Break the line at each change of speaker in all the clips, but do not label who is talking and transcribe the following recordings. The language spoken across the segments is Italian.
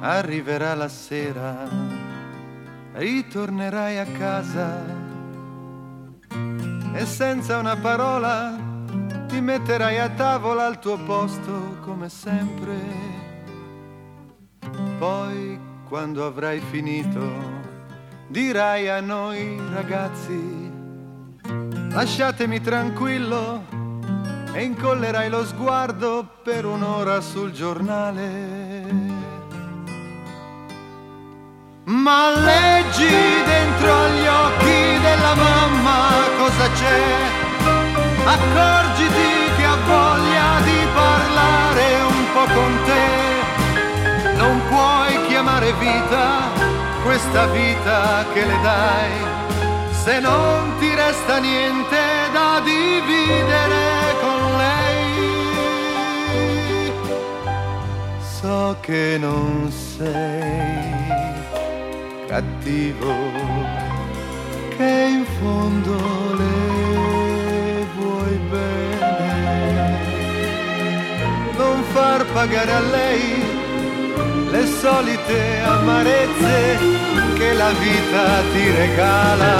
arriverà la sera, ritornerai a casa e senza una parola ti metterai a tavola al tuo posto come sempre. Poi quando avrai finito dirai a noi ragazzi lasciatemi tranquillo e incollerai lo sguardo per un'ora sul giornale. Ma leggi dentro agli occhi della mamma cosa c'è, accorgiti che ha voglia di parlare un po' con te. Non puoi chiamare vita questa vita che le dai, se non ti resta niente da dividere con lei. So che non sei cattivo, che in fondo le vuoi bene. Non far pagare a lei le solite amarezze che la vita ti regala.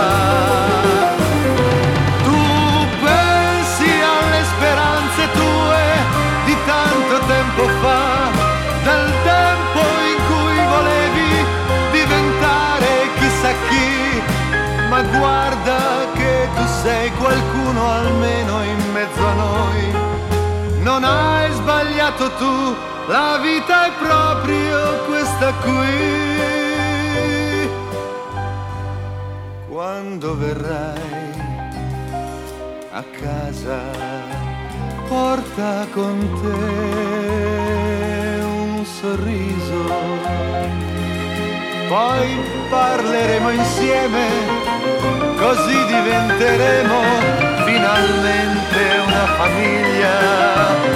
Tu pensi alle speranze tue di tanto tempo fa, dal tempo in cui volevi diventare chissà chi, ma guarda che tu sei qualcuno almeno in mezzo a noi. Non hai sbagliato tu, la vita è proprio questa qui. Quando verrai a casa porta con te un sorriso, poi parleremo insieme, così diventeremo finalmente una famiglia.